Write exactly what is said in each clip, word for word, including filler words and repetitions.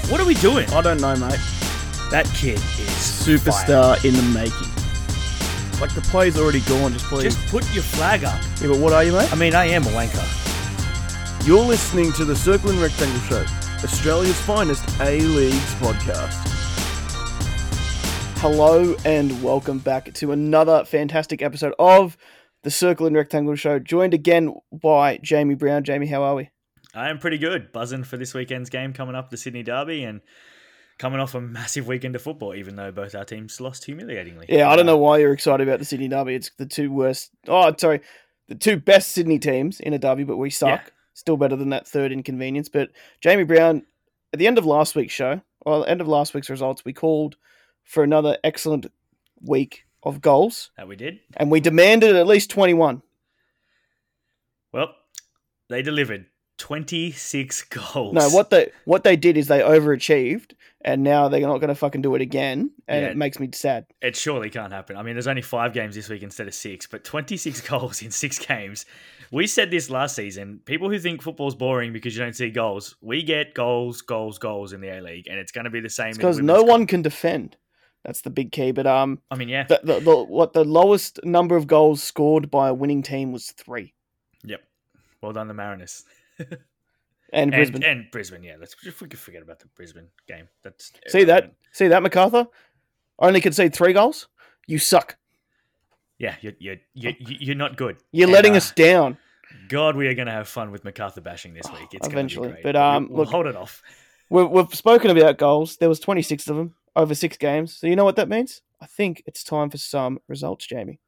What are we doing? I don't know, mate. That kid is Superstar in the making. Like, the play's already gone, just please. Just put your flag up. Yeah, but what are you, mate? I mean, I am a wanker. You're listening to the Circle and Rectangle Show, Australia's finest A-Leagues podcast. Hello and welcome back to another fantastic episode of the Circle and Rectangle Show, joined again by Jamie Brown. Jamie, how are we? I am pretty good. Buzzing for this weekend's game coming up, the Sydney Derby, and coming off a massive weekend of football, even though both our teams lost humiliatingly. Yeah, I don't know why you're excited about the Sydney Derby. It's the two worst... Oh, sorry. The two best Sydney teams in a derby, but we suck. Yeah. Still better than that third inconvenience. But Jamie Brown, at the end of last week's show, well, at the end of last week's results, we called for another excellent week of goals. That we did. And we demanded at least twenty-one. Well, they delivered. twenty-six goals. No, what they what they did is they overachieved, and now they're not going to fucking do it again, and yeah, it makes me sad. It surely can't happen. I mean, there's only five games this week instead of six, but twenty-six goals in six games. We said this last season. People who think football's boring because you don't see goals, we get goals, goals, goals in the A-League, and it's going to be the same. Because no one cup. can defend. That's the big key. But um, I mean, yeah, the, the, the, what the lowest number of goals scored by a winning team was three. Yep. Well done, the Mariners. And, and Brisbane. And Brisbane, yeah. Let's just forget about the Brisbane game. That's See that? See that, MacArthur? Only concede three goals? You suck. Yeah, you're, you're, you're, you're not good. You're and, letting uh, us down. God, we are going to have fun with MacArthur bashing this week. It's Eventually. Going to be great. But, um, we'll, we'll look, hold it off. We've, we've spoken about goals. There was twenty-six of them over six games. So you know what that means? I think it's time for some results, Jamie.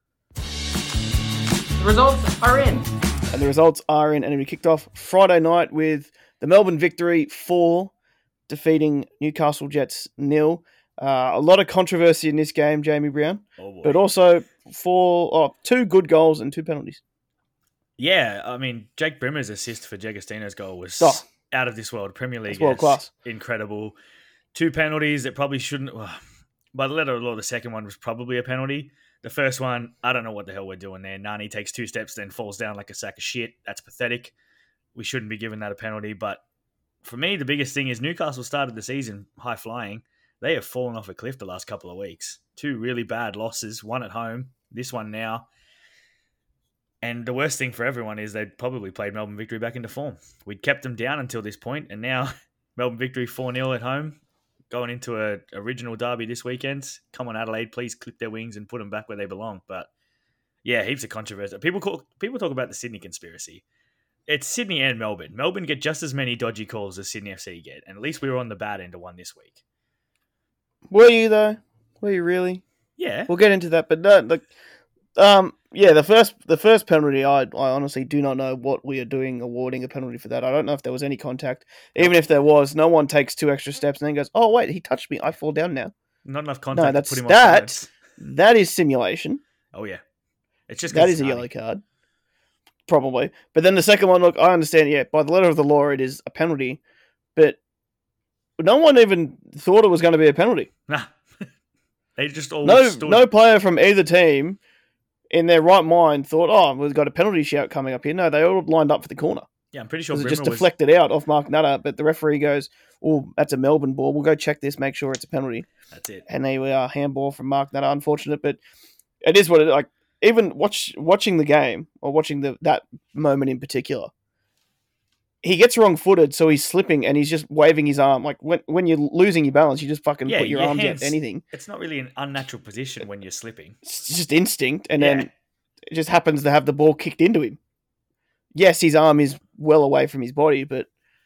The results are in. And the results are in, and we kicked off Friday night with the Melbourne victory four, defeating Newcastle Jets nil. Uh, a lot of controversy in this game, Jamie Brown, oh but also four, oh, two good goals and two penalties. Yeah, I mean, Jake Brimmer's assist for D'Agostino's goal was oh, out of this world. Premier League, world class, incredible. Two penalties that probably shouldn't. Well, by the letter of the law, the second one was probably a penalty. The first one, I don't know what the hell we're doing there. Nani takes two steps, then falls down like a sack of shit. That's pathetic. We shouldn't be giving that a penalty. But for me, the biggest thing is Newcastle started the season high flying. They have fallen off a cliff the last couple of weeks. Two really bad losses, one at home, this one now. And the worst thing for everyone is they'd probably played Melbourne Victory back into form. We'd kept them down until this point, and now Melbourne Victory four nil at home. Going into a original derby this weekend. Come on, Adelaide, please clip their wings and put them back where they belong. But yeah, heaps of controversy. People call, people talk about the Sydney conspiracy. It's Sydney and Melbourne. Melbourne get just as many dodgy calls as Sydney F C get, and at least we were on the bad end of one this week. Were you though? Were you really? Yeah, we'll get into that. But no, like, um, yeah, the first the first penalty, I I honestly do not know what we are doing awarding a penalty for that. I don't know if there was any contact. Even if there was, no one takes two extra steps and then goes, "Oh wait, he touched me. I fall down now." Not enough contact. No, that's to put him that. Offsides. That is simulation. Oh yeah, it's just that is a yellow card, probably. But then the second one, look, I understand. Yeah, by the letter of the law, it is a penalty, but no one even thought it was going to be a penalty. Nah, they just all no stood. no player from either team in their right mind thought, oh, we've got a penalty shout coming up here. No, they all lined up for the corner. Yeah, I'm pretty sure it Brimmer just was... deflected out off Mark Nutter, but the referee goes, oh, that's a Melbourne ball. We'll go check this, make sure it's a penalty. That's it. And they were handball from Mark Nutter. Unfortunate, but it is what it like. Even watch watching the game or watching the that moment in particular, he gets wrong-footed, so he's slipping and he's just waving his arm. Like when when you're losing your balance, you just fucking yeah, put your, your arms hands, out anything. It's not really an unnatural position when you're slipping. It's just instinct, and yeah. then it just happens to have the ball kicked into him. Yes, his arm is well away from his body, but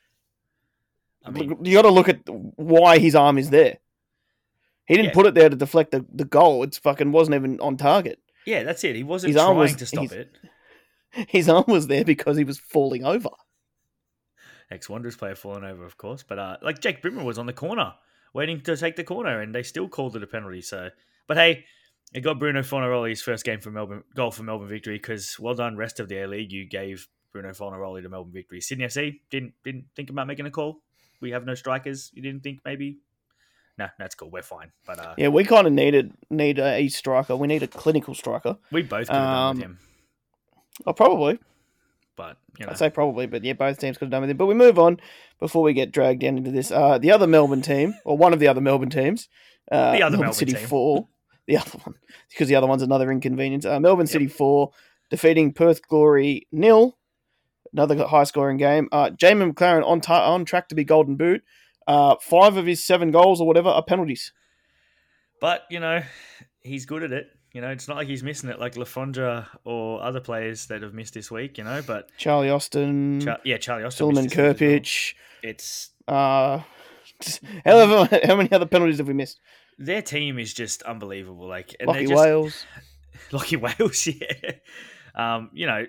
I mean, you got to look at why his arm is there. He didn't yeah. put it there to deflect the, the goal. It's fucking wasn't even on target. Yeah, that's it. He wasn't his trying arm was, to stop it. His arm was there because he was falling over. Ex-Wanderers player falling over, of course. But uh, like Jake Brimmer was on the corner, waiting to take the corner, and they still called it a penalty. So, but hey, it got Bruno Fornaroli's first game for Melbourne goal for Melbourne Victory. Because well done, rest of the A League, you gave Bruno Fornaroli to Melbourne Victory. Sydney F C didn't didn't think about making a call. We have no strikers. You didn't think maybe? No, that's cool. We're fine. But uh, yeah, we kind of needed need a striker. We need a clinical striker. We both could have done um, with him. Oh, probably. But, you know. I'd say probably, but yeah, both teams could have done with it. But we move on before we get dragged down into this. Uh, the other Melbourne team, or one of the other Melbourne teams, uh, The other Melbourne, Melbourne City team. four, the other one, because the other one's another inconvenience. Uh, Melbourne Yep. City four, defeating Perth Glory nil. Another high scoring game. Uh, Jamie McLaren on, ta- on track to be Golden Boot. Uh, five of his seven goals or whatever are penalties. But, you know, he's good at it. You know, it's not like he's missing it like Lafondra or other players that have missed this week, you know, but... Charlie Austin, Char- yeah, Charlie Austin. Solomon missed this week as well. Kirpich. It's... Uh, however, how many other penalties have we missed? Their team is just unbelievable. Like, and Lockie they're just, Wales. Lockie Wales, yeah. Um, you know,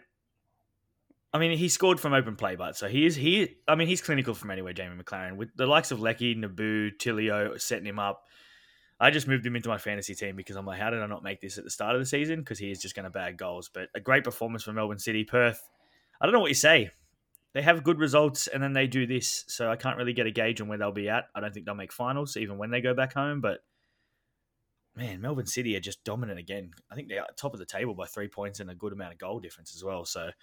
I mean, he scored from open play, but so he is he. I mean, he's clinical from anywhere. Jamie McLaren with the likes of Lecky, Naboo, Tilio setting him up. I just moved him into my fantasy team because I'm like, how did I not make this at the start of the season? Because he is just going to bag goals. But a great performance from Melbourne City. Perth, I don't know what you say. They have good results and then they do this, so I can't really get a gauge on where they'll be at. I don't think they'll make finals even when they go back home, but. Man, Melbourne City are just dominant again. I think they're top of the table by three points and a good amount of goal difference as well. So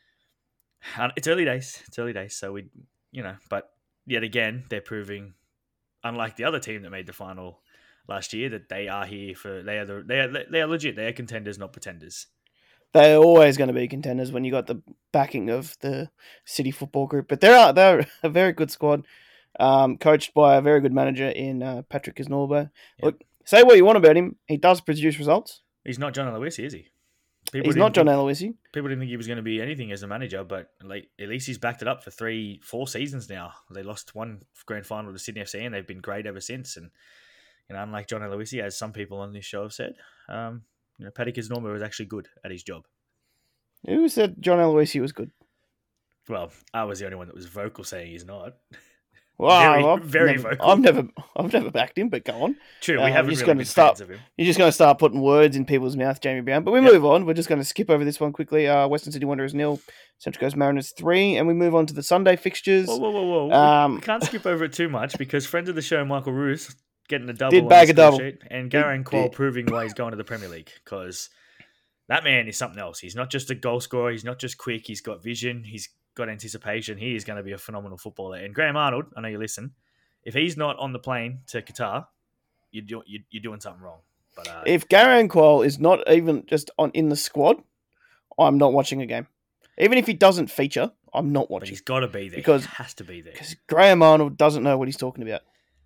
it's early days. It's early days. So we, you know, but yet again, they're proving, unlike the other team that made the final last year, that they are here for. They are the, they are they are legit. They are contenders, not pretenders. They're always going to be contenders when you got the backing of the City Football Group. But they're they're a very good squad, um, coached by a very good manager in uh, Patrick Kisnorbo. Yep. Look. Say what you want about him. He does produce results. He's not John Aloisi, is he? People He's didn't not John think- Aloisi. People didn't think he was going to be anything as a manager, but like at least he's backed it up for three, four seasons now. They lost one grand final to Sydney F C, and they've been great ever since. And you know, unlike John Aloisi, as some people on this show have said, um, you know, Paddy Kisnorbo was actually good at his job. Who said John Aloisi was good? Well, I was the only one that was vocal saying he's not. Wow, Very- I've very never, vocal. I've never, I've never backed him. But go on. True, Uh, we haven't just really gonna been start- fans of him. You're just going to start putting words in people's mouth, Jamie Brown. But we Yep. move on. We're just going to skip over this one quickly. Uh, Western City Wanderers nil, Central Coast Mariners three, and we move on to the Sunday fixtures. Whoa, whoa, whoa, whoa! We- Um, we can't skip over it too much because friend of the show, Michael Roos, getting a double Did on bag the a double. score sheet, and Did- Garen Qual did. proving why he's going to the Premier League because that man is something else. He's not just a goal scorer. He's not just quick. He's got vision. He's got anticipation. He is going to be a phenomenal footballer. And Graham Arnold, I know you listen. If he's not on the plane to Qatar, you're, do, you- you're doing something wrong. But uh, If Garen Qual is not even just on in the squad, I'm not watching a game. Even if he doesn't feature, I'm not but watching he's got to be there. because- he has to be there, because Graham Arnold doesn't know what he's talking about.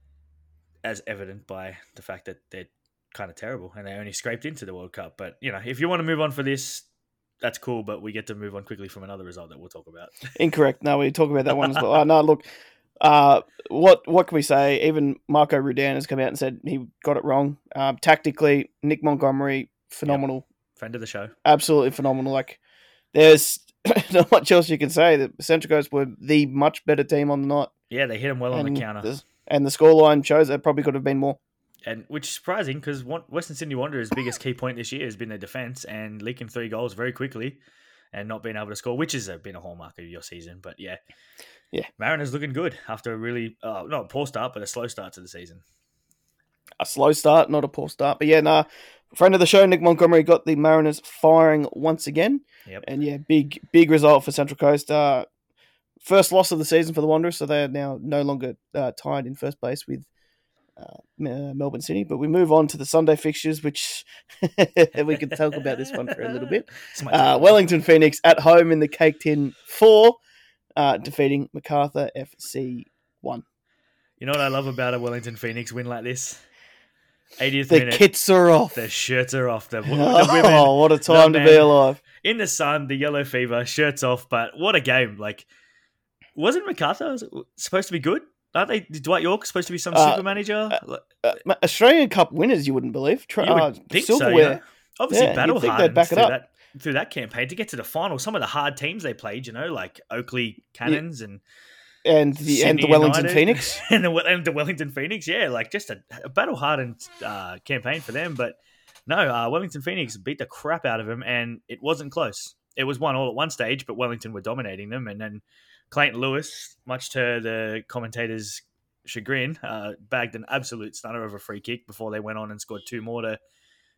as evident by the fact that they're kind of terrible and they only scraped into the World Cup. But you know, if you want to move on for this, that's cool. But we get to move on quickly from another result that we'll talk about. Incorrect. No, we talk about that one as well. Uh, no, look, uh, what what can we say? Even Marco Rudan has come out and said he got it wrong. Um, tactically, Nick Montgomery, phenomenal, Friend of the show. absolutely phenomenal. Like, there's not much else you can say. The Central Coast were the much better team on the night, Yeah, they hit him well on and the counter. the, and the scoreline shows that probably could have been more. And which is surprising because Western Sydney Wanderers' biggest key point this year has been their defence and leaking three goals very quickly and not being able to score, which has been a hallmark of your season. But yeah, Yeah. Mariners looking good after a really, uh, not a poor start, but a slow start to the season. A slow start, not a poor start. But yeah, nah, friend of the show, Nick Montgomery, got the Mariners firing once again. Yep. And yeah, big big result for Central Coast. Uh, first loss of the season for the Wanderers, so they are now no longer uh, tied in first place with uh, M- uh, Melbourne City. But we move on to the Sunday fixtures, which we could talk about this one for a little bit. It's my Uh, turn. Wellington Phoenix at home in the Cake Tin four, uh, defeating MacArthur F C one. You know what I love about a Wellington Phoenix win like this? eightieth The minute. kits are off. The shirts are off. The, the women Oh, what a time to man. be alive. in the sun, the yellow fever, shirts off. But what a game! Like, wasn't MacArthur supposed to be good? Aren't they? Dwight York supposed to be some Uh, super manager? Like, Uh, Ma- Australian Cup winners, you wouldn't believe. Tra- you would uh, think so. You silverware. know? Obviously, Yeah, battle you'd think hard they'd back it through up. that through that campaign to get to the final. Some of the hard teams they played, you know, like Oakley Cannons and and the and Sydney the Wellington United Phoenix. and the, and the Wellington Phoenix. Yeah, like just a, a battle hardened uh, campaign for them. But no, uh, Wellington Phoenix beat the crap out of them, and it wasn't close. It was one all at one stage, but Wellington were dominating them, and then Clayton Lewis, much to the commentators' chagrin, uh, bagged an absolute stunner of a free kick before they went on and scored two more to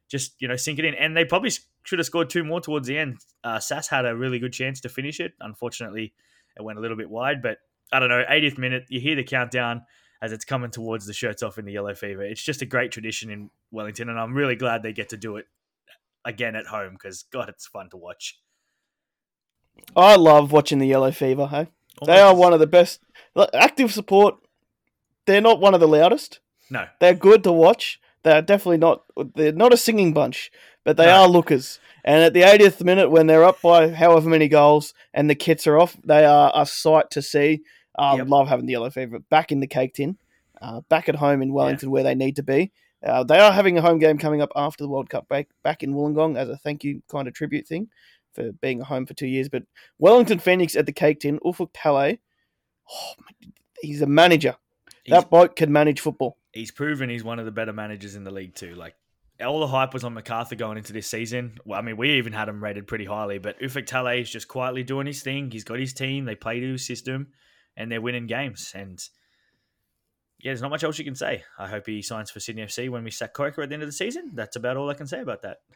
just, you know, sink it in. And they probably should have scored two more towards the end. Uh, Sass had a really good chance to finish it. Unfortunately, it went a little bit wide. But I don't know, eightieth minute, you hear the countdown as it's coming towards the shirts off in the yellow fever. It's just a great tradition in Wellington, and I'm really glad they get to do it again at home because, God, it's fun to watch. I love watching the yellow fever, hey? Almost. They are one of the best. Active support, they're not one of the loudest. No. They're good to watch. They're definitely not, they're not a singing bunch, but they no. are lookers. And at the eightieth minute, when they're up by however many goals and the kits are off, they are a sight to see. I um, yep. love having the yellow fever back in the cake tin, uh, back at home in Wellington yeah. where they need to be. Uh, they are having a home game coming up after the World Cup back, back in Wollongong as a thank you kind of tribute thing for being home for two years. But Wellington Phoenix at the cake tin, Ufuk Talay, oh, he's a manager. He's, that bloke can manage football. He's proven he's one of the better managers in the league too. Like, all the hype was on MacArthur going into this season. Well, I mean, we even had him rated pretty highly, but Ufuk Talay is just quietly doing his thing. He's got his team. They play to his system. And they're winning games. And yeah, there's not much else you can say. I hope he signs for Sydney F C when we sack Corica at the end of the season. That's about all I can say about that.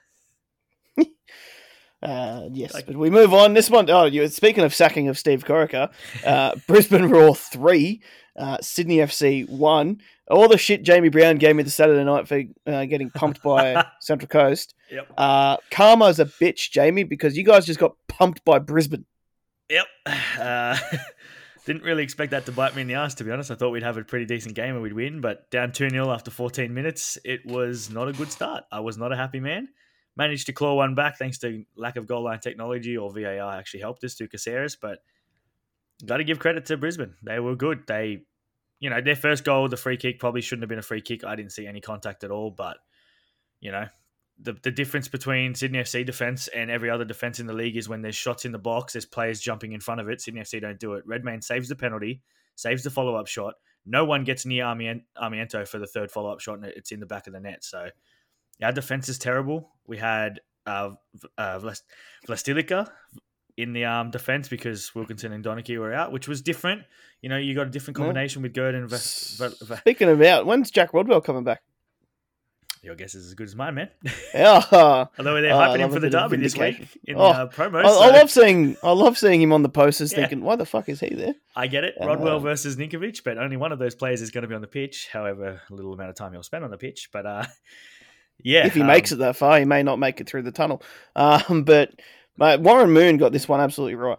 uh, yes, like, but we move on. This one, oh, you speaking of sacking of Steve Corica, uh, Brisbane Roar three, uh, Sydney F C one. All the shit Jamie Brown gave me the Saturday night for uh, getting pumped by Central Coast. Yep. Uh, karma's a bitch, Jamie, because you guys just got pumped by Brisbane. Yep. Uh... Didn't really expect that to bite me in the ass, to be honest. I thought we'd have a pretty decent game and we'd win, but down two nil after fourteen minutes, it was not a good start. I was not a happy man. Managed to claw one back thanks to lack of goal line technology, or V A R actually helped us to Caceres, but got to give credit to Brisbane. They were good. They, you know, their first goal, the free kick, probably shouldn't have been a free kick. I didn't see any contact at all, but, you know, The the difference between Sydney F C defence and every other defence in the league is when there's shots in the box, there's players jumping in front of it. Sydney F C don't do it. Redmayne saves the penalty, saves the follow-up shot. No one gets near Armien- Armiento for the third follow-up shot, and it's in the back of the net. So our defence is terrible. We had uh, uh, Vlastilica in the um, defence because Wilkinson and Donachie were out, which was different. You know, you got a different combination yeah. with Gerd and... Va- Va- Va- Speaking of out, when's Jack Rodwell coming back? Your guess is as good as mine, man. Yeah. Although they're hyping uh, him for the derby this week in oh, the uh, promos. I, so. I love seeing I love seeing him on the posters yeah. thinking, why the fuck is he there? I get it. Rodwell uh, versus Ninkovic, but only one of those players is going to be on the pitch. However, a little amount of time he'll spend on the pitch. But uh, yeah. If he um, makes it that far, he may not make it through the tunnel. Um, but mate, Warren Moon got this one absolutely right.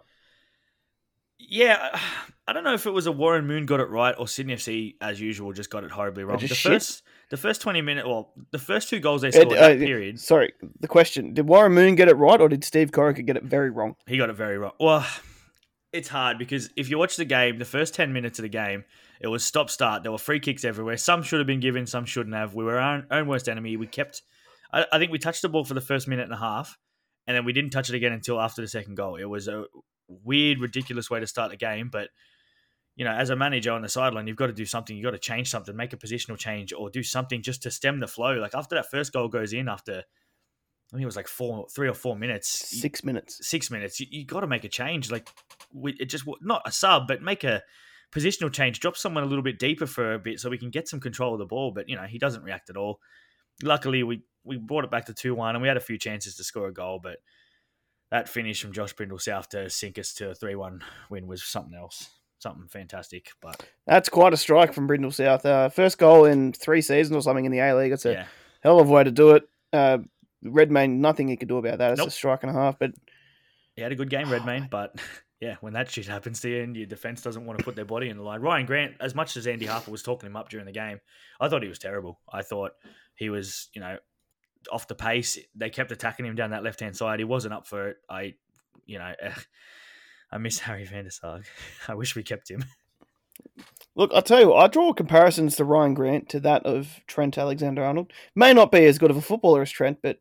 Yeah. I don't know if it was a Warren Moon got it right or Sydney F C, as usual, just got it horribly wrong. The shit. first, the first twenty minutes, well, the first two goals they scored uh, that uh, period. Sorry, the question: did Warren Moon get it right, or did Steve Corica get it very wrong? He got it very wrong. Well, it's hard because if you watch the game, the first ten minutes of the game, it was stop start. There were free kicks everywhere. Some should have been given, some shouldn't have. We were our own, own worst enemy. We kept. I, I think we touched the ball for the first minute and a half, and then we didn't touch it again until after the second goal. It was a weird, ridiculous way to start the game, but. You know, as a manager on the sideline, you've got to do something. You've got to change something, make a positional change or do something just to stem the flow. Like after that first goal goes in, after I think it was like four, three or four minutes. Six you, minutes. Six minutes. You, you got to make a change. Like we, it just not a sub, but make a positional change. Drop someone a little bit deeper for a bit so we can get some control of the ball. But, you know, he doesn't react at all. Luckily, we, we brought it back to two one and we had a few chances to score a goal, but that finish from Josh Brindle South to sink us to a three one win was something else. Something fantastic, but that's quite a strike from Brindle South. Uh, first goal in three seasons or something in the A League. It's a yeah. hell of a way to do it. Uh, Redmayne, nothing he could do about that. It's nope. a strike and a half. But he had a good game, Redmayne. But yeah, when that shit happens to you and your defense doesn't want to put their body in the line, Ryan Grant, as much as Andy Harper was talking him up during the game, I thought he was terrible. I thought he was, you know, off the pace. They kept attacking him down that left hand side. He wasn't up for it. I, you know. Uh, I miss Harry van der Sarg. I wish we kept him. Look, I'll tell you what, I draw comparisons to Ryan Grant to that of Trent Alexander-Arnold. May not be as good of a footballer as Trent, but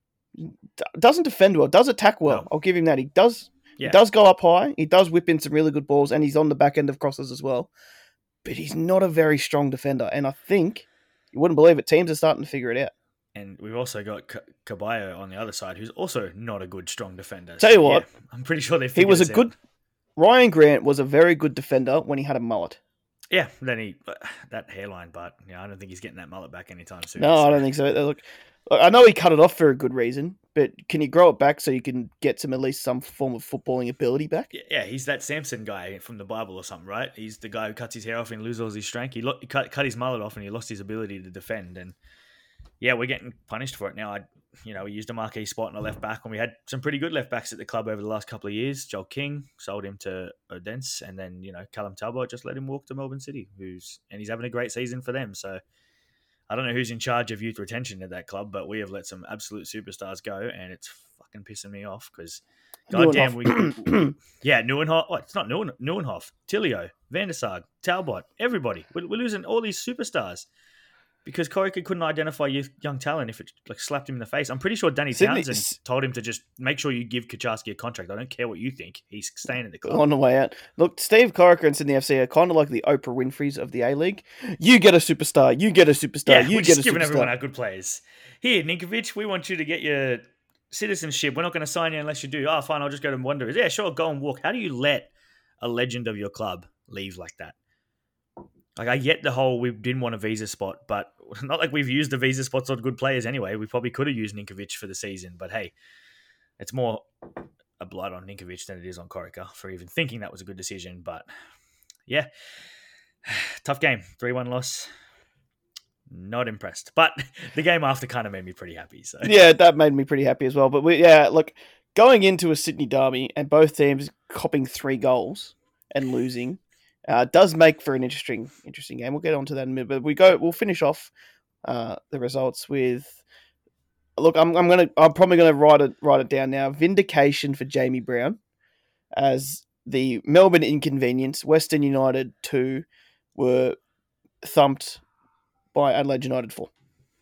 doesn't defend well, does attack well. No. I'll give him that. He does yeah. He does go up high. He does whip in some really good balls, and he's on the back end of crosses as well. But he's not a very strong defender, and I think, you wouldn't believe it, teams are starting to figure it out. And we've also got K- Caballo on the other side, who's also not a good, strong defender. Tell you what, yeah, I'm pretty sure they. He was a out. good. Ryan Grant was a very good defender when he had a mullet. Yeah, then he that hairline, but yeah, I don't think he's getting that mullet back anytime soon. No, so. I don't think so. Look, I know he cut it off for a good reason, but can you grow it back so you can get some at least some form of footballing ability back? Yeah, he's that Samson guy from the Bible or something, right? He's the guy who cuts his hair off and loses all his strength. He, lo- he cut, cut his mullet off and he lost his ability to defend. And yeah, we're getting punished for it now. I, you know, we used a marquee spot on a left back, and we had some pretty good left backs at the club over the last couple of years. Joel King sold him to Odense, and then you know Callum Talbot just let him walk to Melbourne City, who's and he's having a great season for them. So I don't know who's in charge of youth retention at that club, but we have let some absolute superstars go, and it's fucking pissing me off because goddamn, we, we yeah Neuenhoff. Oh, it's not Neuen, Neuenhoff, Tilio, Van der Sar, Talbot, everybody. We're, we're losing all these superstars. Because Corica couldn't identify youth, young talent if it like slapped him in the face. I'm pretty sure Danny Sydney- Townsend told him to just make sure you give Kaczarski a contract. I don't care what you think. He's staying at the club. On the way out. Look, Steve Corica and Sydney F C are kind of like the Oprah Winfreys of the A-League. You get a superstar. You get a superstar. Yeah, you we're get just a giving superstar. everyone our good players. Here, Ninkovic, we want you to get your citizenship. We're not going to sign you unless you do. Oh, fine, I'll just go to Wanderers. Yeah, sure, go and walk. How do you let a legend of your club leave like that? Like, I get the whole we didn't want a visa spot, but not like we've used the visa spots on good players anyway. We probably could have used Ninkovic for the season, but hey, it's more a blight on Ninkovic than it is on Corica for even thinking that was a good decision. But yeah, tough game. three one loss. Not impressed. But the game after kind of made me pretty happy. So Yeah, that made me pretty happy as well. But we, yeah, look, going into a Sydney derby and both teams copping three goals and losing uh, does make for an interesting, interesting game. We'll get onto that in a minute. But we go. We'll finish off uh, the results with. Look, I'm, I'm gonna. I'm probably gonna write it. Write it down now. Vindication for Jamie Brown, as the Melbourne Inconvenience, Western United two, were thumped by Adelaide United four.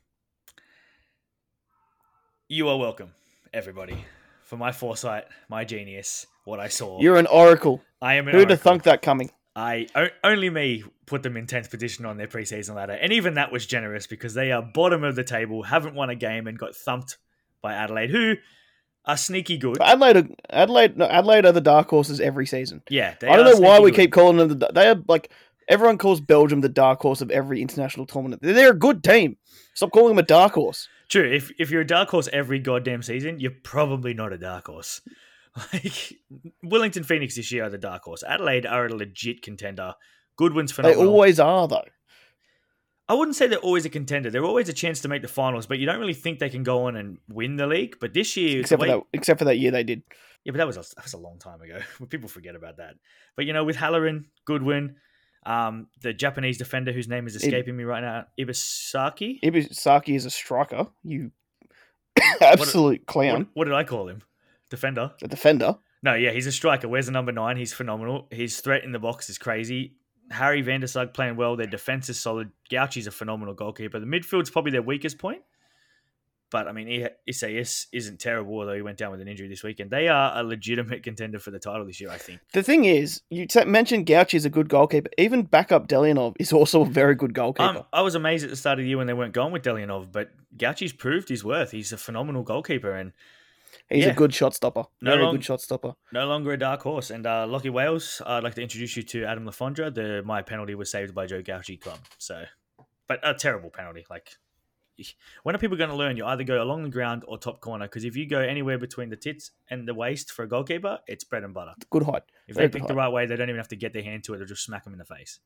you are welcome, everybody, for my foresight, my genius, what I saw. You're an oracle. I am an Who'd have oracle. thunk that coming? I o- only me put them in tenth position on their preseason ladder, and even that was generous because they are bottom of the table, haven't won a game, and got thumped by Adelaide, who are sneaky good. Adelaide, Adelaide, no, Adelaide are the dark horses every season. Yeah, they I don't are know why sneaky we good. keep calling them the. They are like everyone calls Belgium the dark horse of every international tournament. They're a good team. Stop calling them a dark horse. True. If if you're a dark horse every goddamn season, you're probably not a dark horse. Like Wellington Phoenix this year are the dark horse. Adelaide are a legit contender. Goodwin's They phenomenal. always are though. I wouldn't say they're always a contender. They're always a chance to make the finals, but you don't really think they can go on and win the league. But this year, Except the for way- that. Except for that year they did. yeah, but that was a, that was a long time ago. People forget about that. But you know, with Halloran, Goodwin, um, the Japanese defender whose name is escaping me right now, Ibasaki. Ibisaki is a striker. You absolute clown. What, what did I call him? Defender. A defender. No, yeah, he's a striker. Where's the number nine? He's phenomenal. His threat in the box is crazy. Harry van der Sug playing well. Their defense is solid. Gauchi's a phenomenal goalkeeper. The midfield's probably their weakest point. But, I mean, Isaias isn't terrible, although he went down with an injury this weekend. They are a legitimate contender for the title this year, I think. The thing is, you t- mentioned Gauchi is a good goalkeeper. Even backup Delianov is also a very good goalkeeper. Um, I was amazed at the start of the year when they weren't going with Delianov, but Gauchi's proved his worth. He's a phenomenal goalkeeper and He's yeah. a good shot stopper. No Very long- good shot stopper. no longer a dark horse. And uh, Lockie Wales, I'd like to introduce you to Adam Lafondra. The my penalty was saved by Joe Gauchi Club. So, but a terrible penalty. Like, when are people going to learn? You either go along the ground or top corner. Because if you go anywhere between the tits and the waist for a goalkeeper, it's bread and butter. Good height. If Very they good pick the height. right way, they don't even have to get their hand to it. They'll just smack them in the face.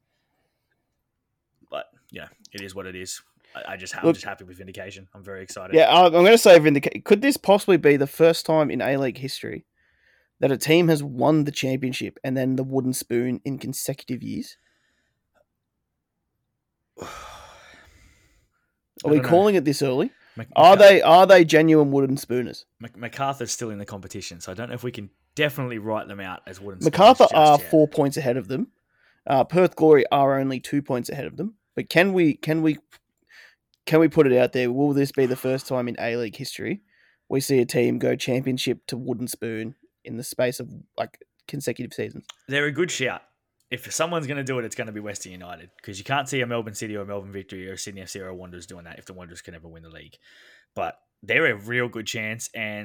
But yeah, it is what it is. I, I just, I'm Look- just happy with vindication. I'm very excited. Yeah, I- I'm going to say Vindica- Could this possibly be the first time in A-League history that a team has won the championship and then the wooden spoon in consecutive years? I Are we don't know. calling it this early? Mac- Are Maca- they are they genuine wooden spooners? Mac- MacArthur's still in the competition, so I don't know if we can definitely write them out as wooden. MacArthur spoons are just yet. four points ahead of them. Uh, Perth Glory are only two points ahead of them. But can we can we can we put it out there? Will this be the first time in A League history we see a team go championship to wooden spoon in the space of like consecutive seasons? They're a good shout. If someone's going to do it, it's going to be Western United because you can't see a Melbourne City or a Melbourne Victory or a Sydney F C or a Wanderers doing that if the Wanderers can ever win the league. But they're a real good chance, and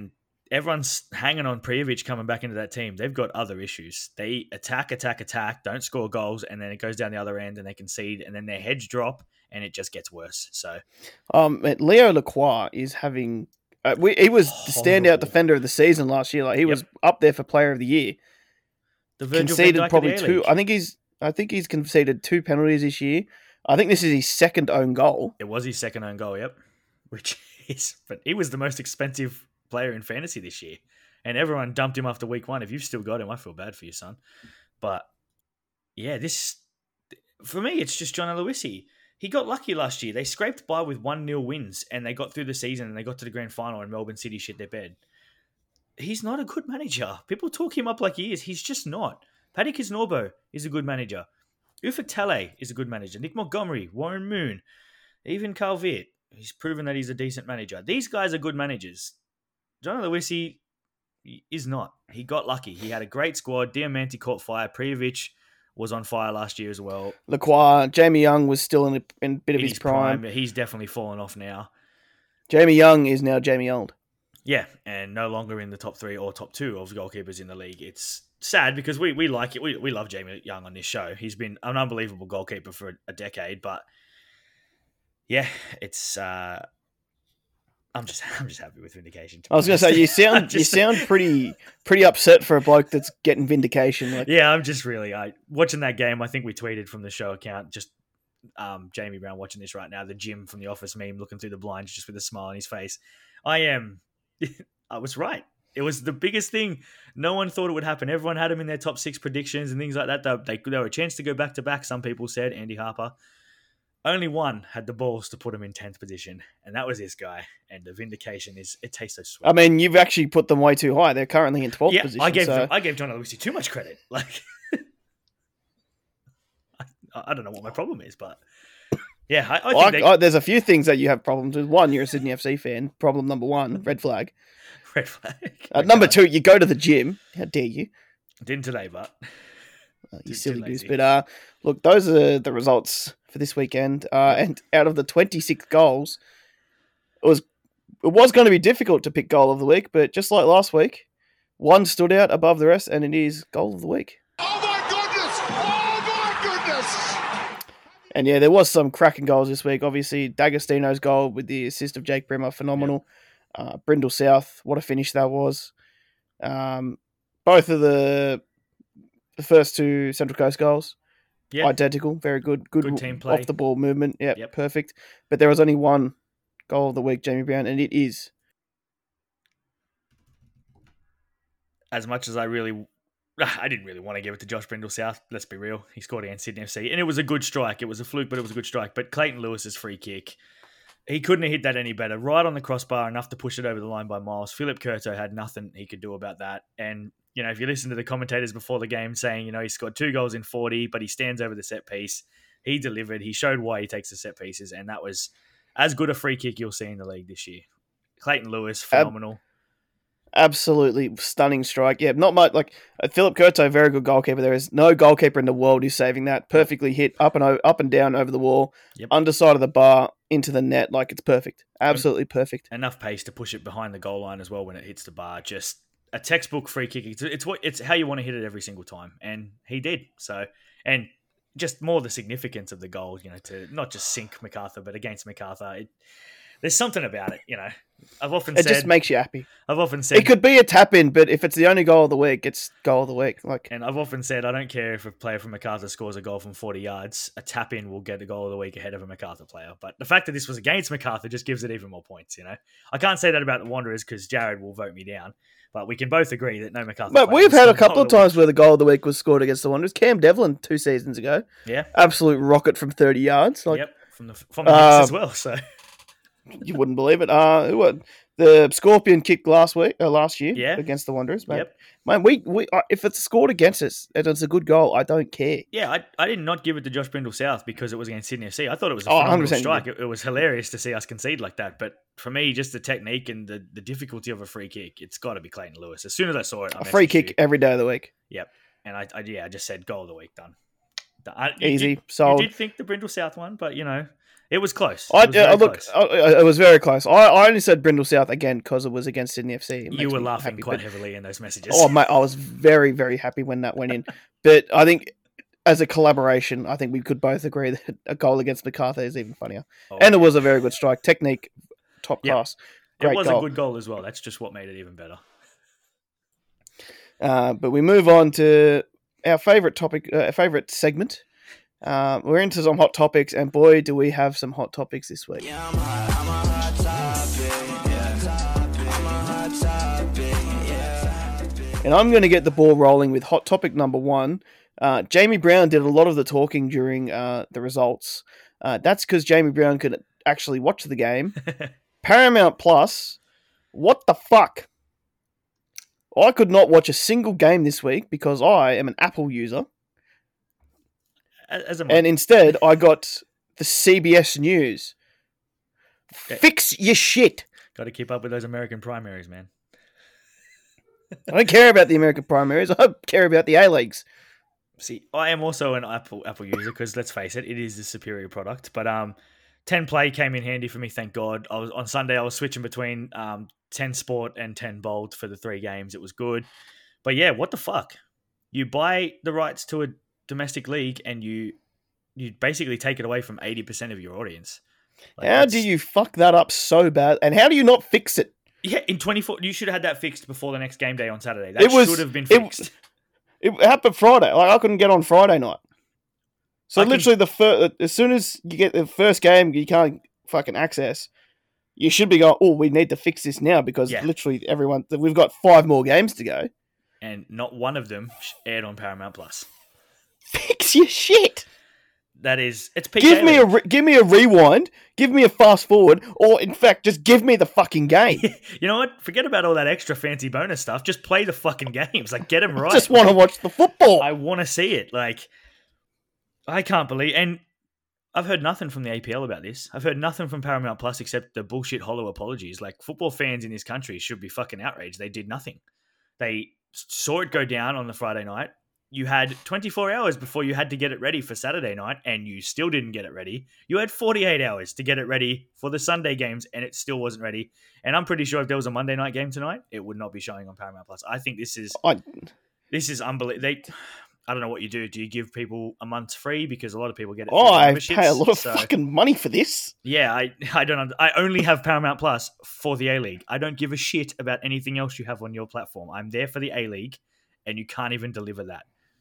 everyone's hanging on Prijovic coming back into that team. They've got other issues. They attack, attack, attack, don't score goals, and then it goes down the other end and they concede, and then their heads drop, and it just gets worse. So, um, Leo Lacroix is having. Uh, we, he was the standout Horrible. defender of the season last year. Like he Yep. was up there for Player of the Year. the Virgil van Conceded Dijk of probably the two. A-League. I think he's. I think he's conceded two penalties this year. I think this is his second own goal. It was his second own goal, yep. Which is, but he was the most expensive player in fantasy this year, and everyone dumped him after week one. If you've still got him, I feel bad for you, son. But yeah, this for me, it's just John Aloisi. He got lucky last year. They scraped by with one nil wins, and they got through the season, and they got to the grand final, and Melbourne City shit their bed. He's not a good manager. People talk him up like he is. He's just not. Paddy Kisnorbo is a good manager. Ufa Tale is a good manager. Nick Montgomery, Warren Moon, even Carl Vitt. He's proven that he's a decent manager. These guys are good managers. John Aloisi is not. He got lucky. He had a great squad. Diamanti caught fire. Prijovic was on fire last year as well. Lacroix, Jamie Young was still in a, in a bit of In his, prime. He's definitely fallen off now. Jamie Young is now Jamie Old. Yeah, and no longer in the top three or top two of goalkeepers in the league. It's sad because we, we like it. We, we love Jamie Young on this show. He's been an unbelievable goalkeeper for a, a decade, but yeah, it's uh, I'm just I'm just happy with vindication. I was going to say you sound just, you sound pretty pretty upset for a bloke that's getting vindication. Like, yeah, I'm just really I watching that game. I think we tweeted from the show account just um, Jamie Brown watching this right now. The Jim from The Office meme looking through the blinds just with a smile on his face. I am. I was right. It was the biggest thing. No one thought it would happen. Everyone had him in their top six predictions and things like that. They, they, they were a chance to go back to back. Some people said Andy Harper. Only one had the balls to put him in tenth position, and that was this guy. And the vindication is it tastes so sweet. I mean, you've actually put them way too high. They're currently in twelfth yeah, position. I gave so... them, I gave John Aloisi too much credit. Like, I, I don't know what my problem is, but yeah, I, I think well, they... I, I, there's a few things that you have problems with. One, you're a Sydney F C fan. Problem number one, red flag. Red flag. Uh, number two, you go to the gym. How dare you? Didn't today, but Uh, you Too- silly too goose. lazy. But uh, look, those are the results for this weekend. Uh, and out of the twenty-six goals, it was it was going to be difficult to pick goal of the week. But just like last week, one stood out above the rest, and it is goal of the week. Oh my goodness! Oh my goodness! And yeah, there was some cracking goals this week. Obviously, D'Agostino's goal with the assist of Jake Brimmer, phenomenal. Uh, Brindle South, what a finish that was. Um, both of the the first two Central Coast goals, yeah, identical, very good, good, Good team play. off the ball movement. Yep, Yep. perfect. But there was only one goal of the week, Jamie Brown, and it is as much as I really, I didn't really want to give it to Josh Brindle South. Let's be real. He scored against Sydney F C, and it was a good strike. It was a fluke, but it was a good strike. But Clayton Lewis's free kick, he couldn't have hit that any better. Right on the crossbar, enough to push it over the line by miles. Philip Curto had nothing he could do about that. And, you know, if you listen to the commentators before the game saying, you know, he scored two goals in forty, but he stands over the set piece, he delivered. He showed why he takes the set pieces, and that was as good a free kick you'll see in the league this year. Clayton Lewis, phenomenal. absolutely stunning strike. Yeah, not much like uh, Philip Curto, very good goalkeeper. There is no goalkeeper in the world who's saving that. Perfectly hit up and o- up and down over the wall, Yep. underside of the bar into the net. Like it's perfect, absolutely perfect. Enough pace to push it behind the goal line as well when it hits the bar. Just a textbook free kick. It's, it's what it's how you want to hit it every single time, and he did. So, and just more the significance of the goal, you know, to not just sink MacArthur, but against MacArthur. It, there's something about it, you know. I've often It said, just makes you happy. I've often said, It could be a tap in, but if it's the only goal of the week, it's goal of the week. Like and I've often said, I don't care if a player from MacArthur scores a goal from forty yards, a tap in will get a goal of the week ahead of a MacArthur player. But the fact that this was against MacArthur just gives it even more points, you know. I can't say that about the Wanderers because Jared will vote me down, but we can both agree that no MacArthur. But player we've will had a score couple goal of times where the goal of the week was scored against the Wanderers. Cam Devlin two seasons ago, the week. absolute rocket from thirty yards. Yeah, Like yep, from the from the Uh, hits as well. So you wouldn't believe it. Uh, who what the Scorpion kicked last week, uh, last year, Yeah. against the Wanderers. Mate. yep, Man, we we uh, if it's scored against us and it's a good goal, I don't care. yeah. I, I did not give it to Josh Brindle South because it was against Sydney F C. I thought it was a Oh, phenomenal one hundred percent you strike. It, it was hilarious to see us concede like that. But for me, just the technique and the, the difficulty of a free kick, it's got to be Clayton Lewis. As soon as I saw it, I A free messaged kick you. every day of the week, Yep. And I, I yeah, I just said goal of the week done. I, you easy, did- sold. You did think the Brindle South one, but you know, It was close. I, It was very I look, close. I, it was very close. I, I only said Brindle South again because it was against Sydney F C. It You makes were me laughing happy, quite but- heavily in those messages. Oh mate, I was very very happy when that went in. But I think as a collaboration, I think we could both agree that a goal against MacArthur is even funnier. Oh, And it was a very good strike, technique, top Yep. class. it Great was goal. a good goal as well. That's just what made it even better. Uh, but we move on to our favorite topic, uh, favorite segment. Uh, we're into some hot topics, and boy, do we have some hot topics this week. And I'm going to get the ball rolling with hot topic number one. Uh, Jamie Brown did a lot of the talking during uh, the results. Uh, that's because Jamie Brown could actually watch the game. Paramount Plus, what the fuck? I could not watch a single game this week because I am an Apple user. As a And instead, I got the C B S News. Okay. Fix your shit. got to keep up with those American primaries, man. I don't care about the American primaries. I care about the A-Leagues. See, I am also an Apple Apple user because let's face it, it is the superior product. But um, ten Play came in handy for me, thank God. I was on Sunday. I was switching between um ten Sport and ten Bold for the three games. It was good. But yeah, what the fuck? You buy the rights to a domestic league and you you basically take it away from eighty percent of your audience. Like, How that's- do you fuck that up so bad? And how do you not fix it? Yeah, in twenty-four, you should have had that fixed before the next game day on Saturday. That It was- should have been it- fixed. It happened Friday. Like I couldn't get on Friday night. So I can- literally, the fir- as soon as you get the first game, you can't fucking access. You should be going. Oh, we need to fix this now because Yeah. literally everyone. We've got five more games to go. And not one of them aired on Paramount Plus. Fix your shit. That is, it's P K Give me a League. re- give me a rewind. Give me a fast forward, or in fact, just give me the fucking game. You know what? Forget about all that extra fancy bonus stuff. Just play the fucking games. Like, get them right. Just want to watch the football. I want to see it. Like, I can't believe. And I've heard nothing from the A P L about this. I've heard nothing from Paramount Plus except the bullshit hollow apologies. Like, football fans in this country should be fucking outraged. They did nothing. They saw it go down on the Friday night. You had twenty-four hours before you had to get it ready for Saturday night, and you still didn't get it ready. You had forty-eight hours to get it ready for the Sunday games, and it still wasn't ready. And I'm pretty sure if there was a Monday night game tonight, it would not be showing on Paramount Plus. I think this is I, this is unbelievable. They, I don't know what you do. Do you give people a month free because a lot of people get it? oh, through I memberships? pay a lot of So, fucking money for this. yeah, I I don't. under- I only have Paramount Plus for the A League. I don't give a shit about anything else you have on your platform. I'm there for the A League, and you can't even deliver that.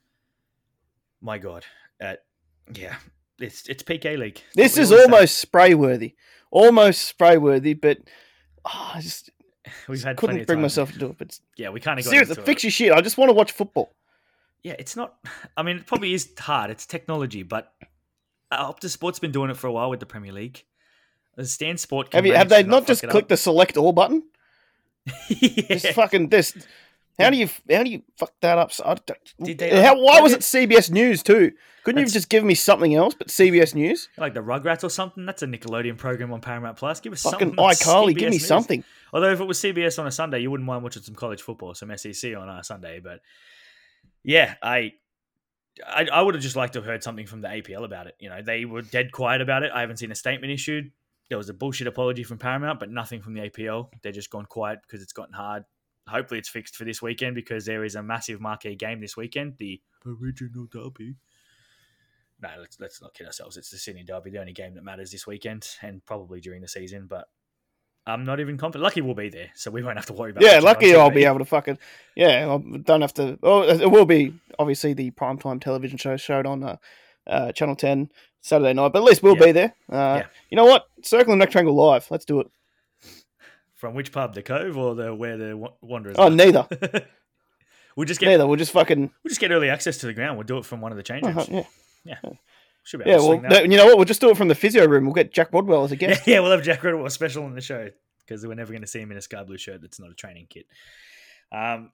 My God, uh, yeah, it's it's peak A League. That's This what we is always say. almost spray worthy, almost spray worthy. But oh, I just We've had plenty couldn't of bring time. myself to do it. But Yeah, we kind of got seriously, into fix it. your shit. I just want to watch football. Yeah, it's not. I mean, it probably is hard. It's technology, but Optus Sport's been doing it for a while with the Premier League. The Stan Sport. Can Have you? Have manage they to not fuck just it clicked up. the select all button? Yeah. Just fucking this. How do you? How do you fuck that up? So I don't- Did they how, why unplug was it? it C B S News too? Couldn't you That's- just give me something else? But C B S News, Like the Rugrats or something. That's a Nickelodeon program on Paramount Plus. Give us fucking something. on iCarly, give C B S me News. something. Although if it was C B S on a Sunday, you wouldn't mind watching some college football, some S E C on a Sunday. But yeah, I I, I would have just liked to have heard something from the A P L about it. You know, they were dead quiet about it. I haven't seen a statement issued. There was a bullshit apology from Paramount, but nothing from the A P L. They're just gone quiet because it's gotten hard. Hopefully it's fixed for this weekend because there is a massive marquee game this weekend, the original derby. No, let's let's not kid ourselves. It's the Sydney Derby, the only game that matters this weekend and probably during the season. But I'm not even confident. Lucky we'll be there, so we won't have to worry about. Yeah, watching it on lucky I'll T V. be able to fucking yeah. I don't have to. Oh, it will be obviously the primetime television show showed on uh, uh, Channel Ten Saturday night, but at least we'll Yeah. be there. Uh, Yeah. You know what? Circle and Rectangle live. Let's do it. From which pub, the Cove or the where the Wa- Wanderers? Oh, are? neither. we'll just get Neither. We'll just fucking we'll just get early access to the ground. We'll do it from one of the change rooms. uh, yeah. Yeah, should be able Yeah, to well, swing that. no, you know what? We'll just do it from the physio room. We'll get Jack Rodwell as a Yeah, guest. yeah, we'll have Jack Riddle special on the show because we're never going to see him in a sky blue shirt that's not a training kit. Um,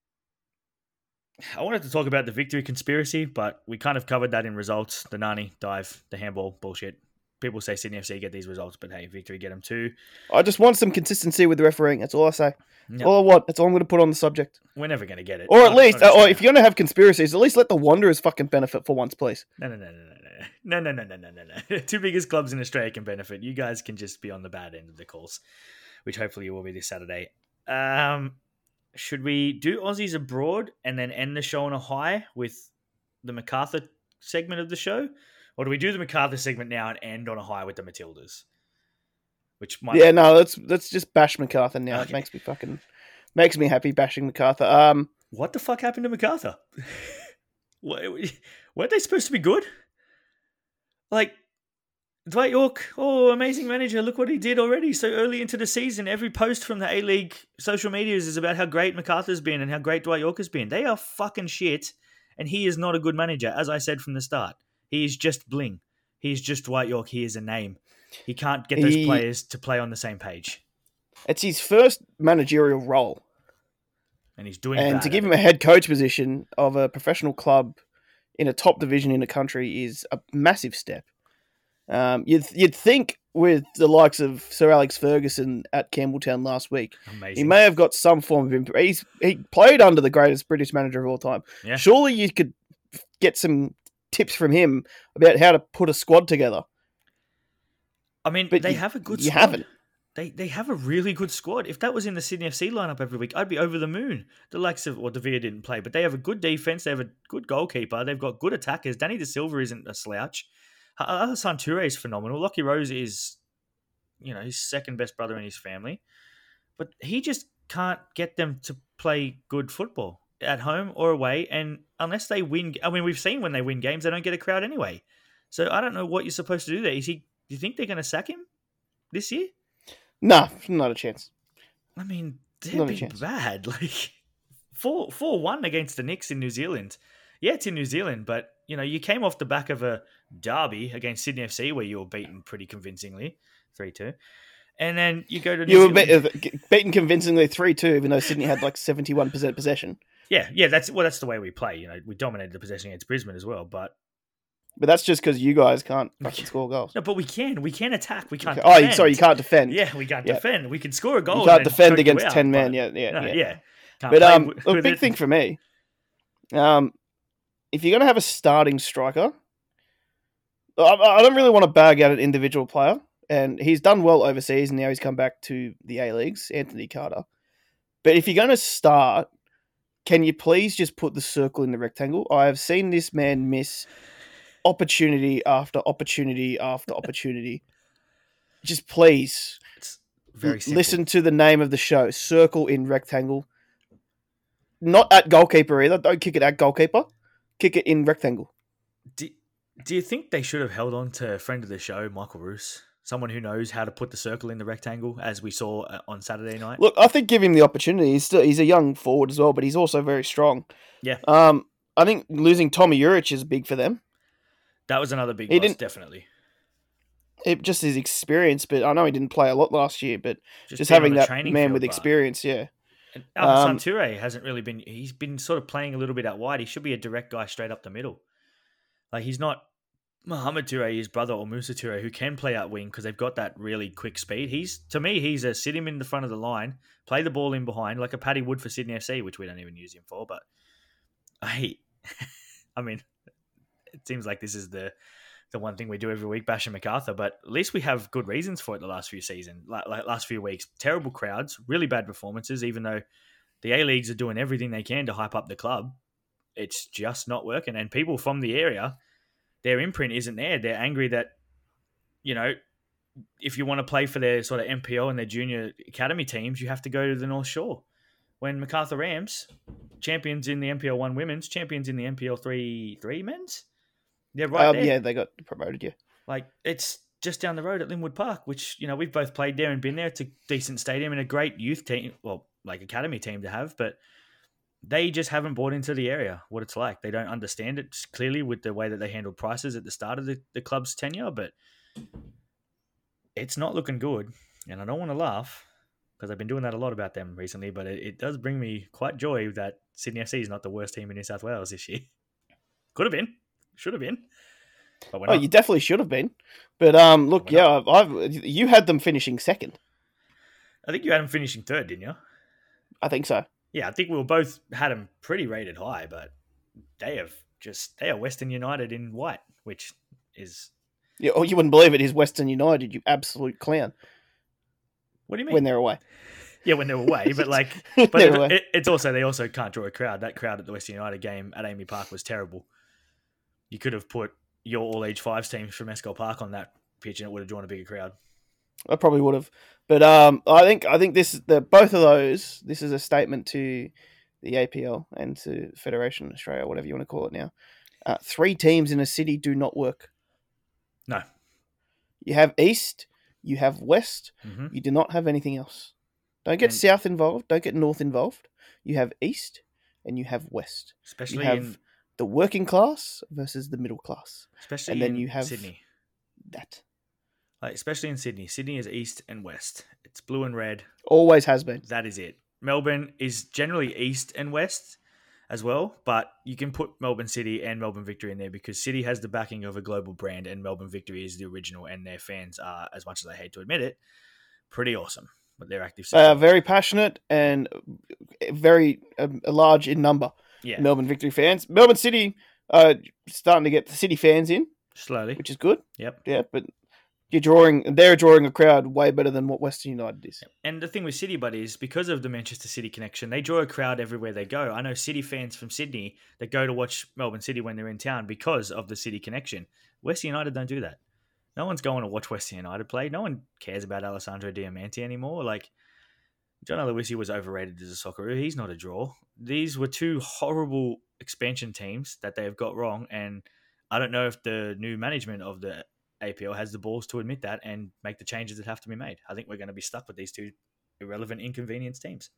I wanted to talk about the victory conspiracy, but we kind of covered that in results. The Nani dive, the handball bullshit. People say Sydney F C get these results, but hey, victory get them too. I just want some consistency with the refereeing. That's all I say. That's No, all I want. That's all I'm going to put on the subject. we're never going to get it. Or at Not- least, not or Australia. if you're going to have conspiracies, at least let the Wanderers fucking benefit for once, please. No, no, no, no, no, no. no, no, no, no, no, no, no. Two biggest clubs in Australia can benefit. You guys can just be on the bad end of the calls, which hopefully you will be this Saturday. Um, should we do Aussies abroad and then end the show on a high with the MacArthur segment of the show? Or do we do the MacArthur segment now and end on a high with the Matildas? Which might Yeah, no, let's let's just bash MacArthur now. Okay. It makes me fucking makes me happy bashing MacArthur. Um, What the fuck happened to MacArthur? What- Weren't they supposed to be good? Like, Dwight York, oh, amazing manager. Look what he did already so early into the season. Every post from the A-League social medias is about how great MacArthur's been and how great Dwight York has been. They are fucking shit, and he is not a good manager, as I said from the start. He is just bling. He is just Dwight York. He is a name. He can't get those He- players to play on the same page. it's his first managerial role, And he's doing and bad to at give it. him a head coach position of a professional club in a top division in the country is a massive step. Um, you'd you'd think with the likes of Sir Alex Ferguson at Campbelltown last week, Amazing. he may have got some form of imp- he's he played under the greatest British manager of all time. Yeah. Surely you could get some tips from him about how to put a squad together. I mean, But they you- have a good you squad. haven't. They they have a really good squad. If that was in the Sydney F C lineup every week, I'd be over the moon. The likes of, well, De Vere didn't play, but they have a good defense. They have a good goalkeeper. They've got good attackers. Danny De Silva isn't a slouch. Alassane Toure is phenomenal. Lockie Rose is, you know, his second best brother in his family. But he just can't get them to play good football at home or away. And unless they win, I mean, we've seen when they win games, they don't get a crowd anyway. So I don't know what you're supposed to do there. Is he? Do you think they're going to sack him this year? No, not a chance. I mean, they'd Not a be chance. bad. Like four four one against the Knicks in New Zealand. Yeah, it's in New Zealand, but you know, you came off the back of a derby against Sydney F C where you were beaten pretty convincingly, three two. And then you go to New You were Zealand. be- uh, beaten convincingly three two, even though Sydney had like seventy-one percent possession. Yeah, yeah, that's well that's the way we play. You know, we dominated the possession against Brisbane as well, but But that's just because you guys can't fucking score goals. no, but we can. We can attack. We can't Oh, defend. sorry, you can't defend. Yeah, we can't Yeah. defend. We can score a goal. You and can't then defend choke you against out, ten men. but- Yeah, yeah, no, yeah. yeah. Can't But play um, with- a with big it. thing for me, um, if you're going to have a starting striker, I, I don't really want to bag out an individual player, and he's done well overseas, and now he's come back to the A Leagues, Anthony Carter. But if you're going to start, can you please just put the circle in the rectangle? I have seen this man miss opportunity after opportunity after opportunity. Just please It's very simple. listen to the name of the show, circle in rectangle. Not at goalkeeper either. Don't kick it at goalkeeper. Kick it in rectangle. Do, do you think they should have held on to a friend of the show, Michael Roos? Someone who knows how to put the circle in the rectangle, as we saw uh, on Saturday night? Look, I think give him the opportunity. He's still he's a young forward as well, but he's also very strong. Yeah. Um, I think losing Tommy Juric is big for them. That was another big He loss, didn't- definitely. It, just his experience, but I know he didn't play a lot last year. But just, being having on the that training man field, with but- experience, yeah. And Alassane Um, Toure hasn't really been. He's been sort of playing a little bit out wide. He should be a direct guy straight up the middle. Like he's not Mohamed Toure, his brother, or Musa Toure, who can play out wing because they've got that really quick speed. He's to me, he's a sit him in the front of the line, play the ball in behind, like a Paddy Wood for Sydney F C, which we don't even use him for. But I, I mean, it seems like this is the the one thing we do every week, bashing MacArthur. But at least we have good reasons for it. The last few seasons, like, like last few weeks, terrible crowds, really bad performances. Even though the A Leagues are doing everything they can to hype up the club, it's just not working. And people from the area, their imprint isn't there. They're angry that, you know, if you want to play for their sort of M P O and their junior academy teams, you have to go to the North Shore. When MacArthur Rams, champions in the M P L one women's, champions in the M P L three three men's, they're right um, there. yeah, they got promoted. Yeah. Like, it's just down the road at Linwood Park, which, you know, we've both played there and been there. It's a decent stadium and a great youth team, well, like academy team to have, but they just haven't bought into the area, what it's like. They don't understand it clearly with the way that they handled prices at the start of the, the club's tenure, but it's not looking good. And I don't want to laugh because I've been doing that a lot about them recently, but it, it does bring me quite joy that Sydney F C is not the worst team in New South Wales this year. Could have been. Should have been. But we're Oh, not. you definitely should have been. But um, look, But we're yeah, I've, I've you had them finishing second. I think you had them finishing third, didn't you? I think so. Yeah, I think we were both had them pretty rated high, but they have just they are Western United in white, which is. Yeah, oh, you wouldn't believe it. Is Western United, you absolute clown. What do you mean? When they're away. Yeah, when they're away, but like, When but they're it, away. it, it's also they also can't draw a crowd. That crowd at the Western United game at Amy Park was terrible. You could have put your all age fives teams from Escort Park on that pitch, and it would have drawn a bigger crowd. I probably would have, but um, I think I think this the both of those. This is a statement to the A P L and to Federation Australia, whatever you want to call it now. Uh, three teams in a city do not work. No, You have East, you have West. mm-hmm. You do not have anything else. Don't get And- South involved. Don't get North involved. You have East and you have West. especially You have in the working class versus the middle class. especially and then in you have- Sydney. That Like, especially in Sydney. Sydney is east and west. It's blue and red. always has been. That is it. Melbourne is generally east and west as well, but you can put Melbourne City and Melbourne Victory in there because City has the backing of a global brand and Melbourne Victory is the original, and their fans are, as much as I hate to admit it, pretty awesome with their active They are support. very passionate and very um, large in number. Yeah, Melbourne Victory fans. Melbourne City uh, starting to get the City fans in, slowly. which is good. Yep. Yeah, but you're drawing. They're drawing a crowd way better than what Western United is. And the thing with City buddies, because of the Manchester City connection, they draw a crowd everywhere they go. I know City fans from Sydney that go to watch Melbourne City when they're in town because of the City connection. Western United don't do that. No one's going to watch Western United play. No one cares about Alessandro Diamante anymore. Like, John Aloisi was overrated as a Socceroo. He's not a draw. These were two horrible expansion teams that they have got wrong, and I don't know if the new management of the A P L has the balls to admit that and make the changes that have to be made. I think we're going to be stuck with these two irrelevant, inconvenience teams.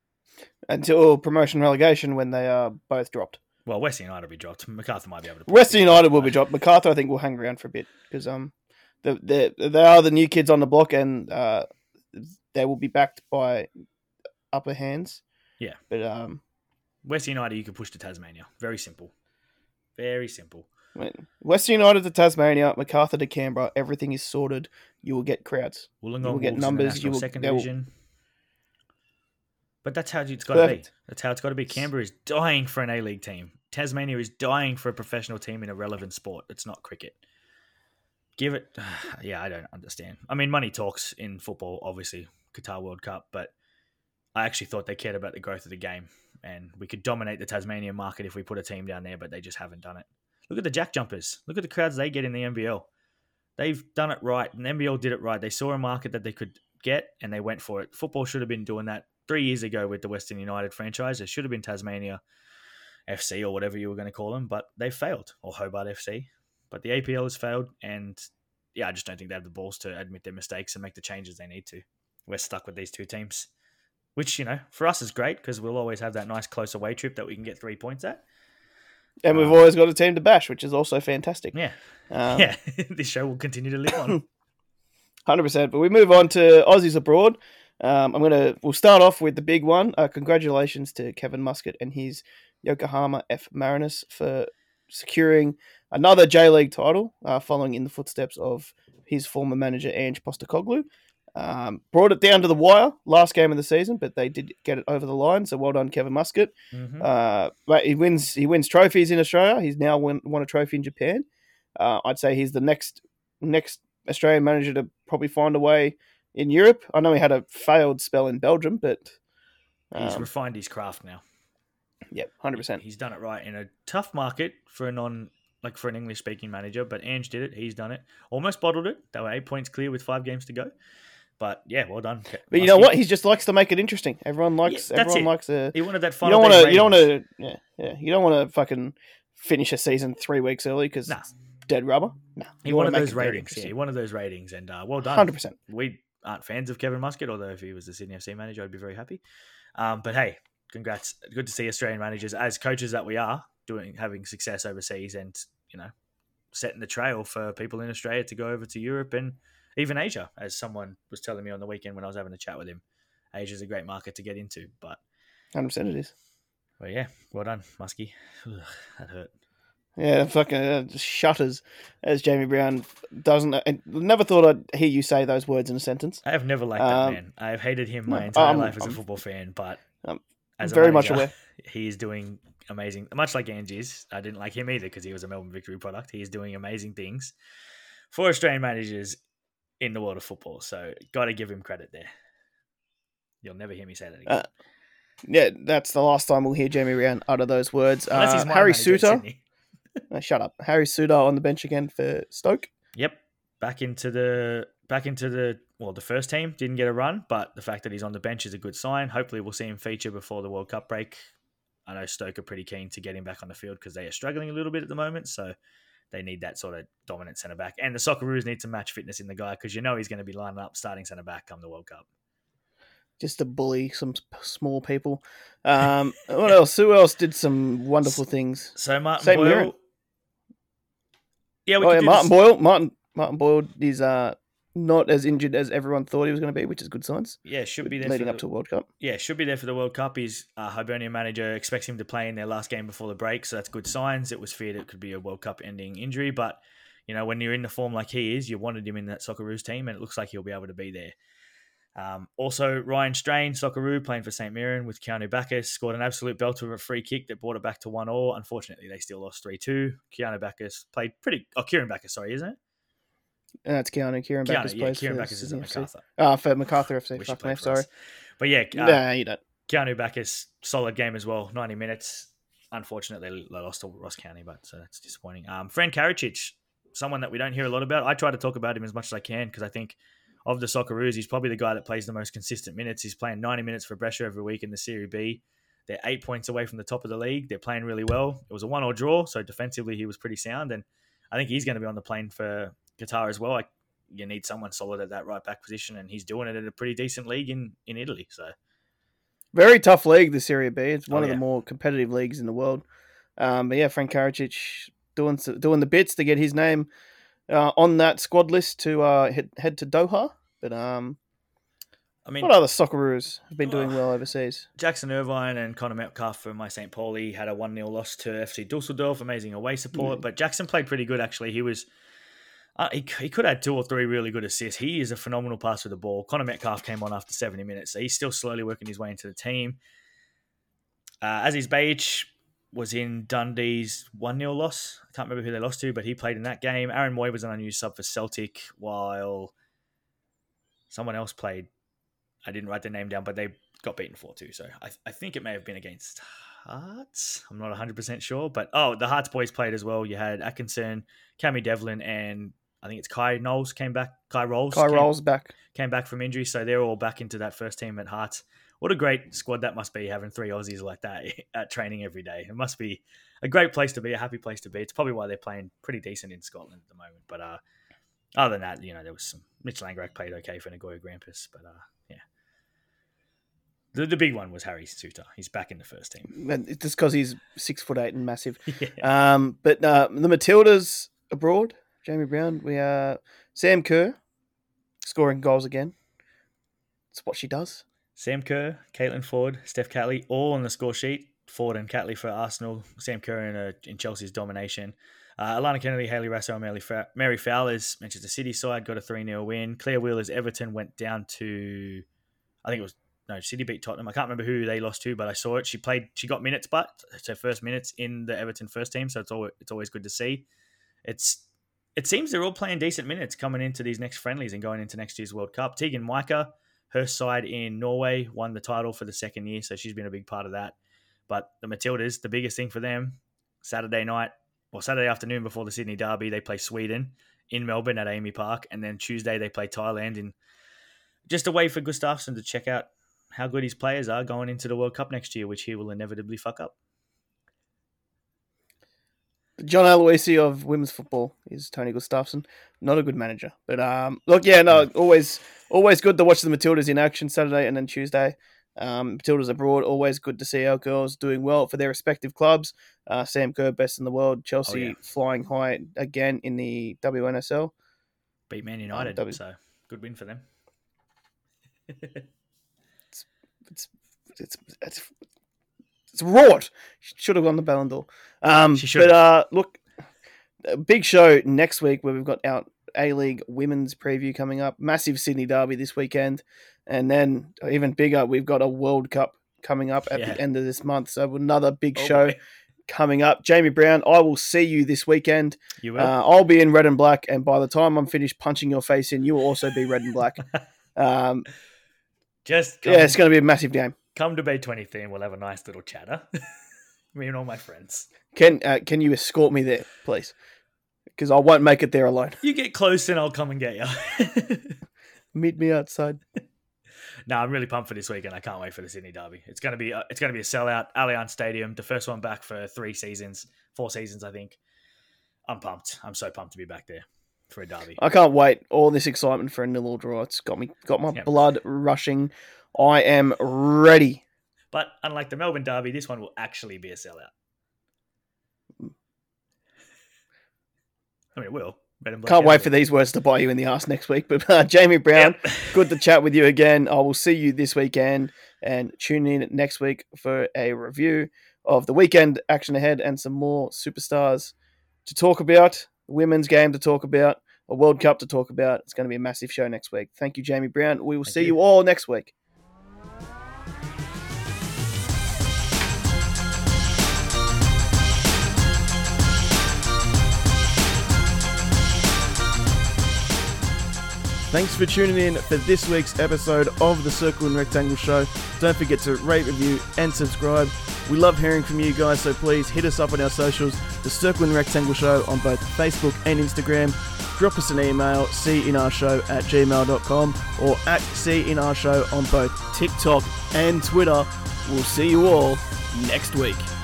Until promotion relegation when they are both dropped. Well, Western United will be dropped. MacArthur might be able to. Western United will be dropped. MacArthur, I think, will hang around for a bit because um, the the they are the new kids on the block and uh, they will be backed by upper hands. Yeah. But um, Western United, you could push to Tasmania. Very simple. Very simple. when Western United to Tasmania, MacArthur to Canberra, everything is sorted. You will get crowds. Wollongong You will get Wolves numbers, in the you National will- second they will- division. But that's how it's got to be. Perfect. That's how it's got to be. Canberra is dying for an A-League team. Tasmania is dying for a professional team in a relevant sport. It's not cricket. Give it... Yeah, I don't understand. I mean, money talks in football, obviously, Qatar World Cup, but I actually thought they cared about the growth of the game, and we could dominate the Tasmanian market if we put a team down there, but they just haven't done it. Look at the Jack Jumpers. Look at the crowds they get in the N B L. They've done it right, and the N B L did it right. They saw a market that they could get, and they went for it. Football should have been doing that three years ago with the Western United franchise. It should have been Tasmania F C or whatever you were going to call them, but they failed, or Hobart F C. But the A P L has failed, and yeah, I just don't think they have the balls to admit their mistakes and make the changes they need to. We're stuck with these two teams, which, you know, for us is great because we'll always have that nice close away trip that we can get three points at. And we've Um, always got a team to bash, which is also fantastic. Yeah. Um, yeah. This show will continue to live on. one hundred percent. But we move on to Aussies abroad. Um, I'm gonna. We'll start off with the big one. Uh, congratulations to Kevin Muscat and his Yokohama F Mariners for securing another J League title, uh, following in the footsteps of his former manager Ange Postecoglou. Um, brought it down to the wire last game of the season, but they did get it over the line. So well done, Kevin Muscat. Mhm. Uh, but he wins. He wins trophies in Australia. He's now won, won a trophy in Japan. Uh, I'd say he's the next next Australian manager to probably find a way in Europe. I know he had a failed spell in Belgium, but He's um, refined his craft now. yeah, one hundred percent. He's done it right in a tough market for a non, like for an English speaking manager. But Ange did it. He's done it. Almost bottled it. They were eight points clear with five games to go. But yeah, well done. But you know what? He just likes to make it interesting. Everyone likes. Yeah, that's everyone it. likes a. He wanted that You final. don't want to. day You don't ratings. want to. Yeah, yeah. You don't want to fucking finish a season three weeks early because Nah. it's dead rubber. No, He wanted those ratings. Yeah, he wanted those ratings, and uh, well done. Hundred percent. We aren't fans of Kevin Muscat, although if he was the Sydney F C manager, I'd be very happy. Um, but hey, congrats! Good to see Australian managers, as coaches that we are, doing having success overseas, and you know, setting the trail for people in Australia to go over to Europe and even Asia. As someone was telling me on the weekend when I was having a chat with him, Asia's a great market to get into. But Hundred percent. It is. well, yeah, well done, Muskie. Ugh, that hurt. Yeah, fucking uh, just shutters as Jamie Brown doesn't. I never thought I'd hear you say those words in a sentence. I have never liked Um, that man. I have hated him my no, entire I'm- life as a I'm- football fan, but I'm as a very much manager, aware. he is doing amazing. Much like Angie's, I didn't like him either because he was a Melbourne Victory product. He is doing amazing things for Australian managers in the world of football. So got to give him credit there. You'll never hear me say that again. Uh, yeah, that's the last time we'll hear Jamie Ryan utter those words. Unless Uh, he's my Harry manager at Suter. Sydney. Uh, shut up. Harry Suter on the bench again for Stoke. Yep, back into the back into the well, the first team didn't get a run, but the fact that he's on the bench is a good sign. Hopefully, we'll see him feature before the World Cup break. I know Stoke are pretty keen to get him back on the field because they are struggling a little bit at the moment, so they need that sort of dominant centre back. And the Socceroos need some match fitness in the guy because you know he's going to be lining up starting centre back come the World Cup. Just to bully some small people. Um, what else? Who else did some wonderful things? So Martin Saint Boyle. Mirren. Yeah, we oh could yeah, do Martin this. Boyle. Martin Martin Boyle is uh, not as injured as everyone thought he was going to be, which is good signs. Yeah, should be there leading for up the, to a World Cup. Yeah, should be there for the World Cup. His uh, Hibernian manager expects him to play in their last game before the break, so that's good signs. It was feared it could be a World Cup ending injury, but you know when you're in the form like he is, you wanted him in that Socceroos team, and it looks like he'll be able to be there. Um, also, Ryan Strain, Socceroo, playing for Saint Mirren with Keanu Bacchus, scored an absolute belter of a free kick that brought it back to one all. Unfortunately, they still lost three two. Keanu Bacchus played pretty... Oh, Kieran Bacchus, sorry, isn't it? That's Keanu. Kieran Keanu, Bacchus yeah, plays Kieran for Bacchus is Sydney at F C. MacArthur. Ah, for MacArthur F C. Wish he Fuck me, played for sorry. us. But yeah, uh, Nah, you don't. Keanu Bacchus, solid game as well, ninety minutes. Unfortunately, they lost to Ross County, but so that's disappointing. Um, Fran Karacic, someone that we don't hear a lot about. I try to talk about him as much as I can because I think of the Socceroos, he's probably the guy that plays the most consistent minutes. He's playing ninety minutes for Brescia every week in the Serie B. They're eight points away from the top of the league. They're playing really well. It was a one-all draw, so defensively he was pretty sound, and I think he's going to be on the plane for Qatar as well. Like, you need someone solid at that right back position, and he's doing it at a pretty decent league in, in Italy. So Very tough league, the Serie B. It's one Oh, of yeah. the more competitive leagues in the world. Um, but yeah, Frank Karacic doing doing the bits to get his name uh, on that squad list to uh, head, head to Doha. But um, I mean, what other Socceroos have been doing Oh. well overseas? Jackson Irvine and Connor Metcalf for my Saint Pauli had a one nil loss to F C Dusseldorf. Amazing away support. Mm. But Jackson played pretty good, actually. He was... Uh, he, he could have had two or three really good assists. He is a phenomenal passer of the ball. Connor Metcalf came on after seventy minutes, so he's still slowly working his way into the team. Uh, Aziz Bajic was in Dundee's one nil loss. I can't remember who they lost to, but he played in that game. Aaron Moy was an unused sub for Celtic, while someone else played. I didn't write their name down, but they got beaten four two. So I, I think it may have been against Hearts. I'm not one hundred percent sure. But, oh, the Hearts boys played as well. You had Atkinson, Cammy Devlin, and I think it's Kai Knowles came back. Kai Rolls. Kai came, Rolls back. came back from injury. So they're all back into that first team at Hearts. What a great squad that must be, having three Aussies like that at training every day. It must be a great place to be, a happy place to be. It's probably why they're playing pretty decent in Scotland at the moment. But uh, other than that, you know, there was some... Mitch Langrak played okay for Nagoya Grampus. But, uh, yeah. The, the big one was Harry Suter. He's back in the first team. And it's just because he's six foot eight and massive. Yeah. Um, but uh, the Matildas abroad, Jamie Brown, we are Sam Kerr scoring goals again. It's what she does. Sam Kerr, Caitlin Ford, Steph Catley, all on the score sheet. Ford and Catley for Arsenal. Sam Kerr in, a, in Chelsea's domination. Uh, Alana Kennedy, Hayley Rasso, Mary, Fa- Mary Fowler's Manchester City side got a three nil win. Claire Wheeler's Everton went down to, I think it was, no, City beat Tottenham. I can't remember who they lost to, but I saw it. She played, she got minutes, but it's her first minutes in the Everton first team, so it's always, it's always good to see. It's It seems they're all playing decent minutes coming into these next friendlies and going into next year's World Cup. Tegan Micah, her side in Norway, won the title for the second year, so she's been a big part of that. But the Matildas, the biggest thing for them, Saturday night, or Saturday afternoon before the Sydney Derby, they play Sweden in Melbourne at Amy Park, and then Tuesday they play Thailand. In just a way for Gustafsson to check out how good his players are going into the World Cup next year, which he will inevitably fuck up. John Aloisi of women's football is Tony Gustafsson. Not a good manager, but um, look, yeah, no, always, always good to watch the Matildas in action Saturday and then Tuesday. Um, Matildas abroad, always good to see our girls doing well for their respective clubs. Uh, Sam Kerr, best in the world. Chelsea Oh, yeah. flying high again in the W N S L. Beat Man United, W- so good win for them. It's it's it's it's wrought. Should have won the Ballon d'Or. Um, She should but have. uh, look, a big show next week where we've got our A-League women's preview coming up. Massive Sydney Derby this weekend, and then even bigger, we've got a World Cup coming up at Yeah. the end of this month. So another big Oh, show boy. coming up. Jamie Brown, I will see you this weekend. You will. Uh, I'll be in red and black, and by the time I'm finished punching your face in, you will also be red and black. Um, Just come, yeah, it's going to be a massive game. come to Bay twenty-three and we'll have a nice little chatter. Me and all my friends. Can uh, can you escort me there, please? Because I won't make it there alone. You get close and I'll come and get you. Meet me outside. No, I'm really pumped for this weekend. I can't wait for the Sydney Derby. It's gonna be a, it's gonna be a sellout. Allianz Stadium, the first one back for three seasons, four seasons, I think. I'm pumped. I'm so pumped to be back there for a derby. I can't wait. All this excitement for a nil or draw. It's got me got my Yep. blood rushing. I am ready. But unlike the Melbourne Derby, this one will actually be a sellout. I mean, it will. Red and black Can't wait for everywhere. these words to bite you in the ass next week. But uh, Jamie Brown, Yep. good to chat with you again. I will see you this weekend and tune in next week for a review of the weekend action ahead and some more superstars to talk about, a women's game to talk about, a World Cup to talk about. It's going to be a massive show next week. Thank you, Jamie Brown. We will Thank see you. you all next week. Thanks for tuning in for this week's episode of the Circle and Rectangle Show. Don't forget to rate, review, and subscribe. We love hearing from you guys, so please hit us up on our socials, the Circle and Rectangle Show on both Facebook and Instagram. Drop us an email, seeinarshow at gmail dot com or at seeinarshow on both TikTok and Twitter. We'll see you all next week.